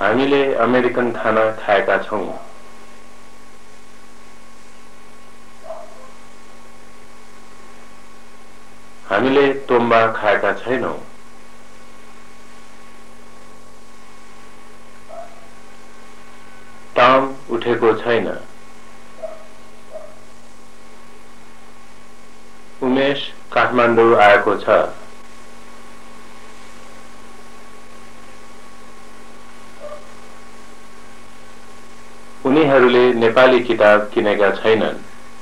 हामीले अमेरिकन खाना खाएका छौं। हामीले तोम्बा खाएका छैनौं। टम उठेको छैन। उमेश काठमाडौँ आएको छ। उनीहरूले नेपाली किताब किनेका छैनन्।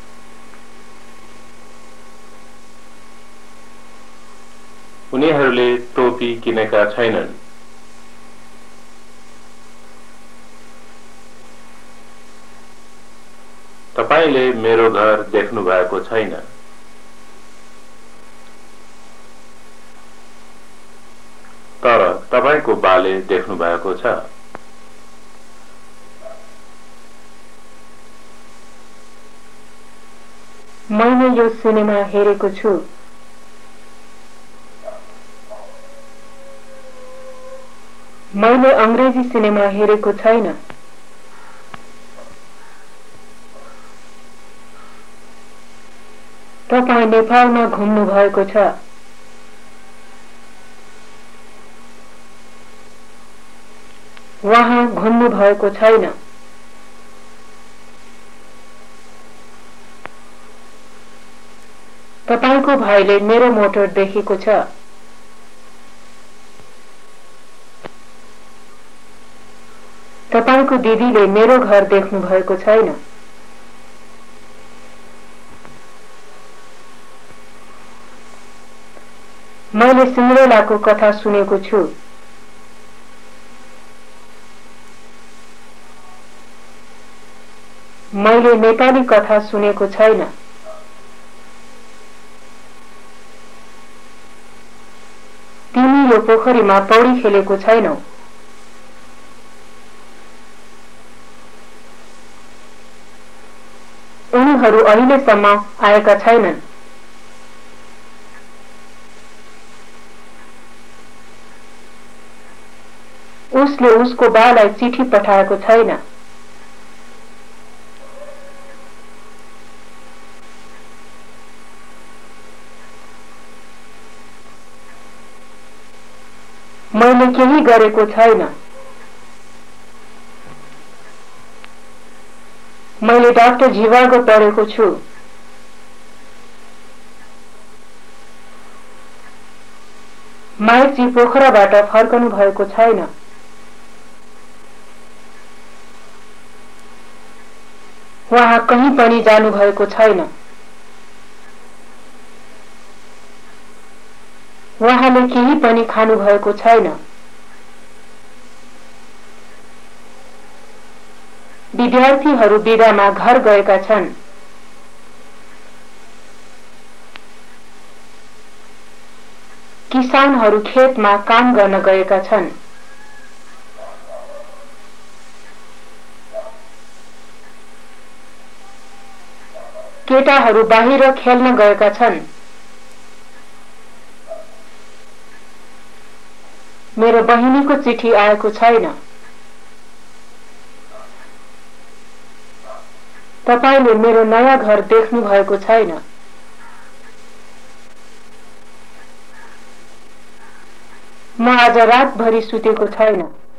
उनीहरूले टोपी किनेका छैनन्। तपाईले मेरो घर देख्नु भएको छैन। तर तपाईको बाले देख्नु भएको छ। मैले यो सिनेमा हेरेको छु। मैले अंग्रेजी सिनेमा हेरेको छैन। तपाईं नेपालमा घुम्नु भएको छ। वहाँ घुम्नु भएको छैन। तपाईको भाइले मेरो मोटर देखेको छ। तपाईको दिदीले मेरो घर देख्नु भएको छैन। मैले सिन्ड्रेलाको कथा सुनेको छु। मैले नेपाली कथा सुनेको छैन। तिमी यो पोखरीमा पौडी खेलेको छैनौ। उनीहरू अहिलेसम्म आएका छैनन्। उसले उसको बालाई चिठी पठाएको छैन। मैले केही गरेको छैन। मैले डाक्टर झिवागो पढेको छु। माइकजी पोखराबाट फर्कनु भएको छैन। वहाँ कहीँ पनि जानु भएको छैन। वहाँले केही पनि खानु भएको छैन। विद्यार्थीहरू बिदामा घर गएका छन्। किसानहरू खेतमा काम गर्न गएका छन्। केटाहरू बाहिर खेल्न गएका छन्। मेरो बहिनीको चिठी आएको छैन। तपाईले मेरो नयाँ घर देख्नु भएको छैन। म आज रातभरि सुतेको छैन।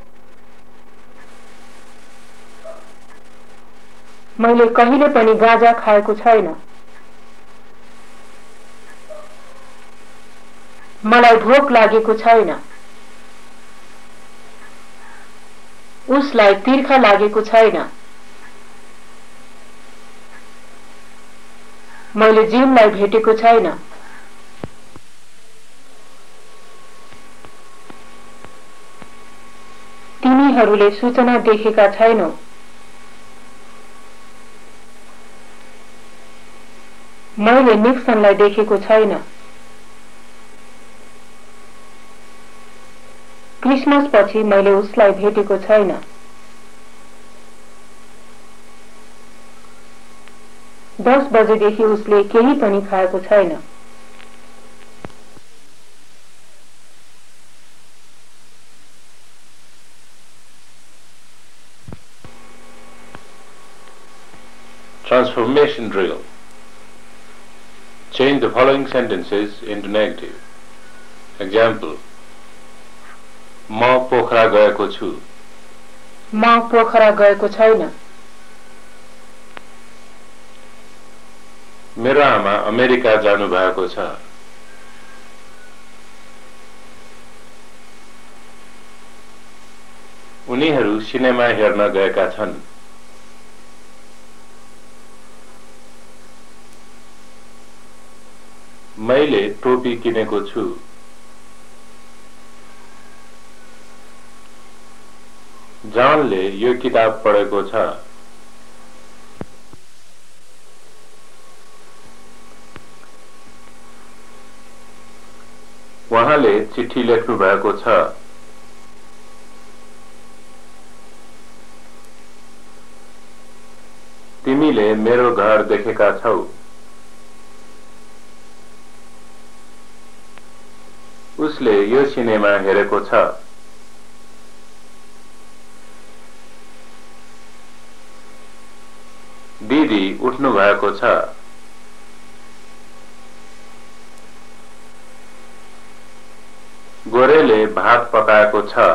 मैले कहिले पनि गाँजा खाएको छैन। मलाई भोक लागेको छैन। उसलाई तिर्खा लागेको छैन। मैले जिमलाई भेटेको छैन। तिमीहरूले सूचना देखेका छैनौ। मैले निक्सनलाई देखेको छैन। क्रिसमस पछि मैले उसलाई भेटेको छैन। दस बजेदेखि उसले केही पनि खाएको छैन। Transformation drill. Change the following sentences into negative. Example. म पोखरा गएको छु. म पोखरा गएको छैन. मेरो आमा अमेरिका जानु भएको छ. उनीहरू सिनेमा हेर्न गएका छन्. मैले टोपी किनेको छु. जानले यो किताब पढेको छ. उहाँले चिठी लेख्नु भएको छ. तिमीले मेरो घर देखेका छौ. उसले यो सिनेमा हेरेको छ. दिदी उठ्नु भएको छ. गोरेले भात पकाएको छ.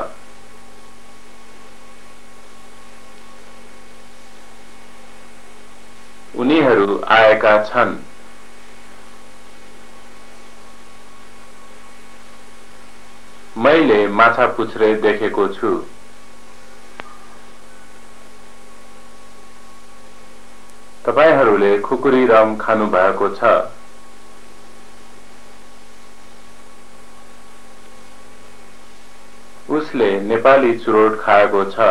उनीहरू आएका छन्. मैले माछापुच्छ्रे देखेको छु. तपाईहरूले खुकुरी रम खानु भएको छ. उसले नेपाली चुरोट खाएको छ.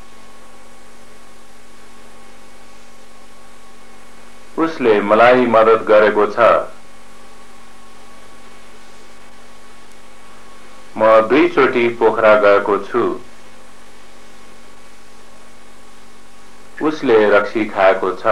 उसले मलाई मद्दत गरेको छ. म 2 चोटि पोखरा गएको छु. उसले रक्सी खाएको छ.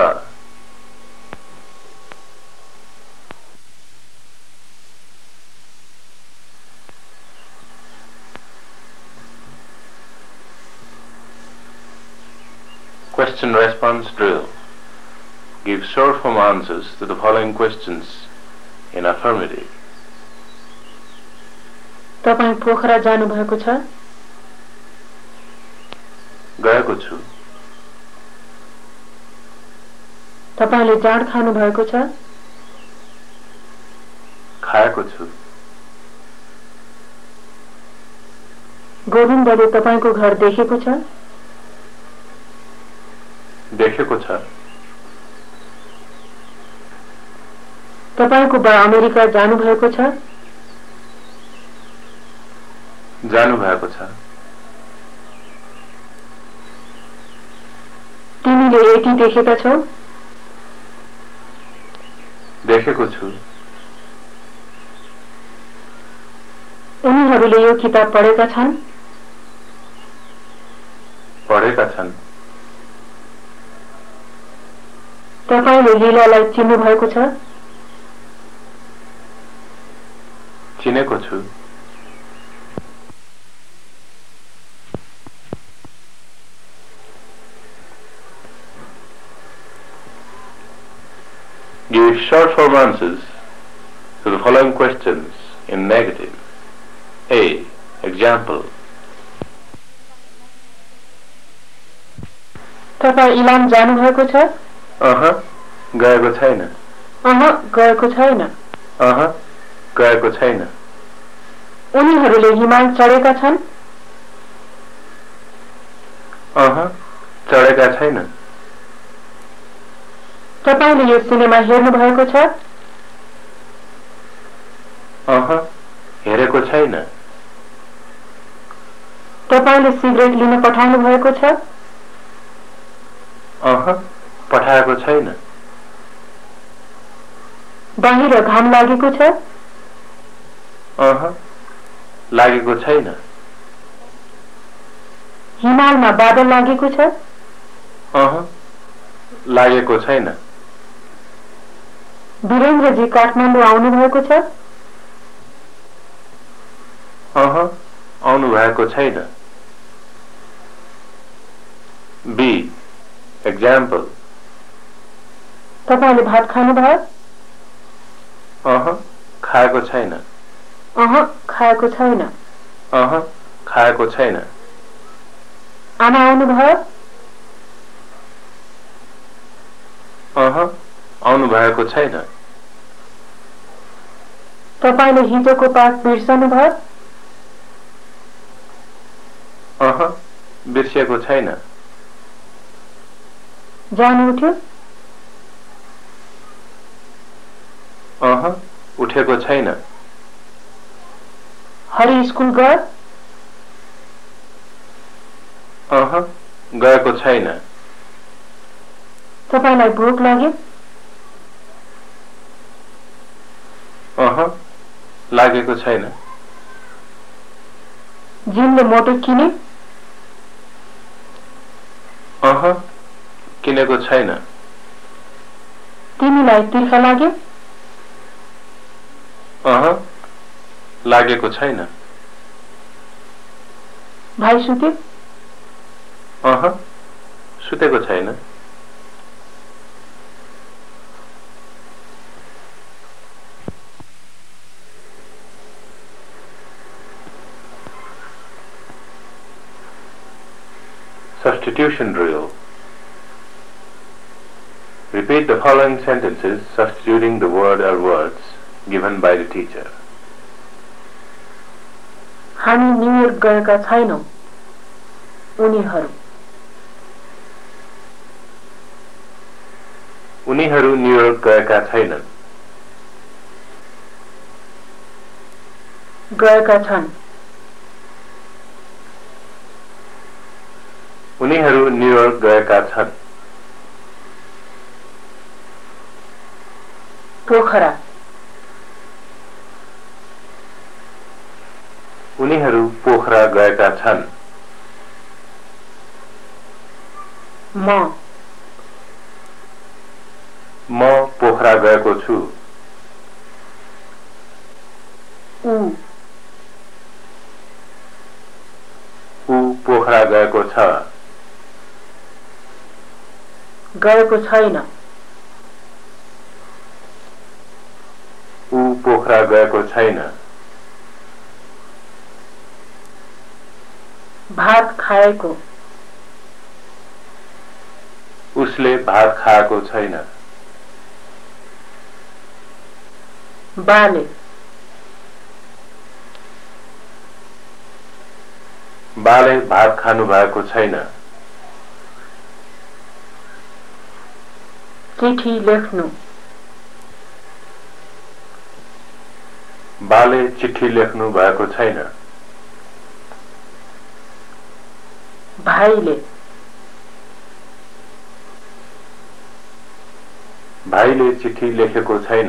Question response drill. Give short form answers to the following questions in affirmative. तपाईं पोखरा जानु भएको छ? गएको छु. तपाईले जाँड खानु भएको छ? खाएको छु. गोविन्दले तपाईको घर देखेको छ? देखेको छ. तपाईको बा अमेरिका जानु भएको छ? जानु भएको छ. तिमीले एटी देखेका छौ? देखेको छु. उनीहरूले यो किताब पढेका छन्? पढेका छन्. तपाईले लीलालाई चिन्नु भएको छ? चिनेको छु. Give short form answers to the following questions in negative. A. Example. तपाईं इलाम जानु भएको छ? गएको छैन. गएको छैन. गएको छैन. उनीहरूले हिमाल चढेका छन्? चढेका छैन. तपाईले यो सिनेमा हेर्नु भएको छ? हेरेको छैन. तपाईले सिगरेट लिन पठाउनु भएको छ? पठाएको छैन. बाहिर घाम लागेको छ? लागेको छैन. हिमालमा बादल लागेको छ? लागेको छैन. वीरेन्द्रजी काठमाडौँ आउनु भएको छ? आउनु भएको छैन. B. Example. तपाईले भात खानुभयो? खाएको छैन। खाएको छैन। खाएको छैन। आमा आउनुभयो? आउनु भएको छैन। तपाईले हिजोको पाठ बिर्सनुभयो? बिर्सेको छैन। जानु उठ्यो? उठेको छैन। हरि स्कुल गयो? गएको छैन। तपाईलाई भोक लाग्यो? लागेको छैन। जिमले मोटो किने? किनेको छैन। तिमीलाई तिर्खा लाग्यो? लागेको छैन। भाइ सुत्यो? सुतेको छैन। Substitution drill. Repeat the following sentences substituting the word or words given by the teacher. हामी न्युयोर्क गएका छैनौं। उनीहरू न्युयोर्क गएका छैनन्। गएका छन्। उनीहरू न्युयोर्क गएका छन्। पोखरा। उनीहरू पोखरा गएका छन्। म पोखरा गएको छु। ऊ पोखरा गएको छ। गएको छैन। ऊ पोखरा गएको छैन। भात खाएको। उसले भात खाएको छैन। बाले। बाले भात खानु भएको छैन। चिठी लेख्नु। बाले चिठी लेख्नु भएको छैन। भाइले। भाइले चिठी लेखेको छैन।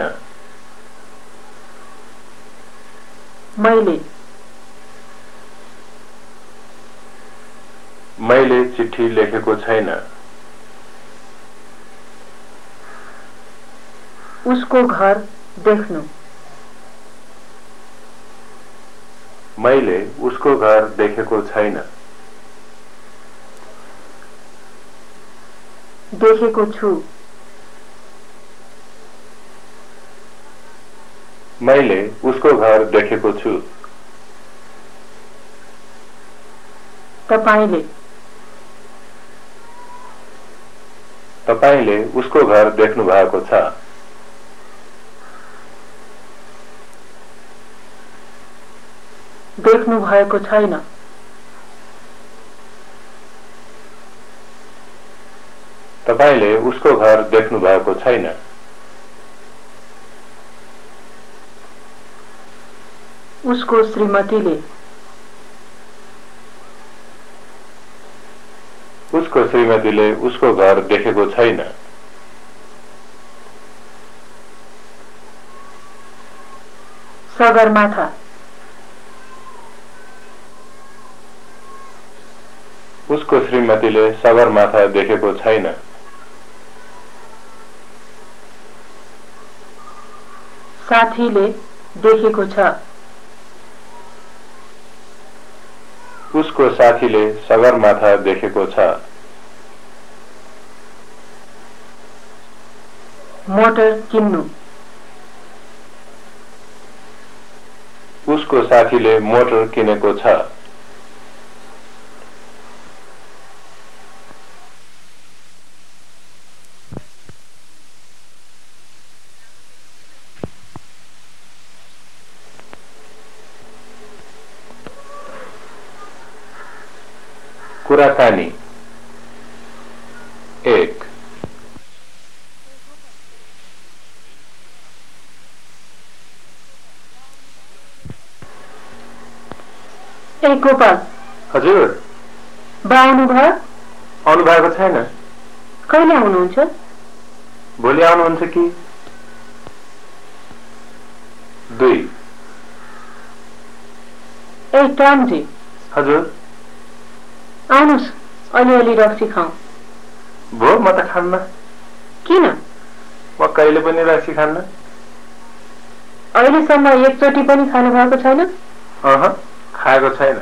मैले चिठी लेखेको छैन। उसको घर देख्नु। मैले उसको घर देखेको छैन। देखेको छु। मैले उसको घर देखेको छु। तपाईले। तपाईले उसको घर देख्नु भएको छ। देख्नु भएको छैन। तपाईले उसको घर देख्नु भएको छैन। उसको श्रीमतीले। उसको श्रीमतीले उसको घर देखेको छैन। सगरमाथा। उसको श्रीमतीले सगरमाथा देखेको छैन। साथीले देखेको छ। उसको साथीले सगरमाथा देखेको छ। मोटर किन्नु उसको साथीले मोटर किनेको छ कुराकानी 1 ए गोपाल हजुर बा आउनुभयो आउनु भएको छैन कहिले आउनुहुन्छ भोलि आउनुहुन्छ कि 2 ए टामजी हजुर आउनुहोस् अलिअलि रक्सी खाऊ भो म त खान्न किन म कहिले पनि रक्सी खान्न अहिलेसम्म एकचोटि पनि खानु भएको छैन खाएको छैन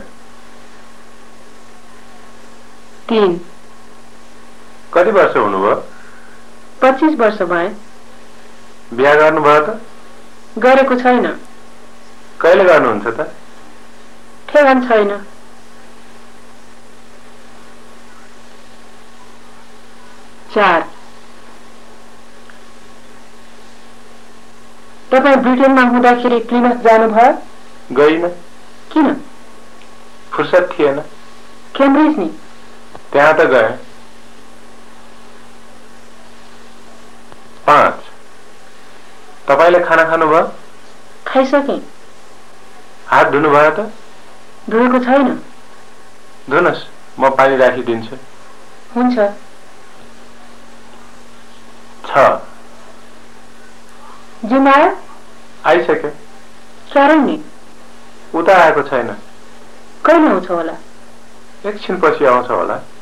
3 कति वर्ष हुनुभयो 25 वर्ष भए बिहा गर्नुभयो त गरेको छैन कहिले गर्नुहुन्छ त ठेगान छैन 4 तपाईँ ब्रिटेनमा हुँदाखेरि प्लिमथ जानुभयो गइन किन फुर्सद थिएन क्याम्ब्रिज नि त्यहाँ त गए 5 तपाईले खाना खानुभयो खाइसके हात धुनुभयो त धोएको छैन धुनुहोस् म पानी राखिदिन्छु हुन्छ 6 जिमाया आइसक्यो क्यारै नि उता आएको छैन कहिले आउँछ होला एकछिन पछि आउँछ होला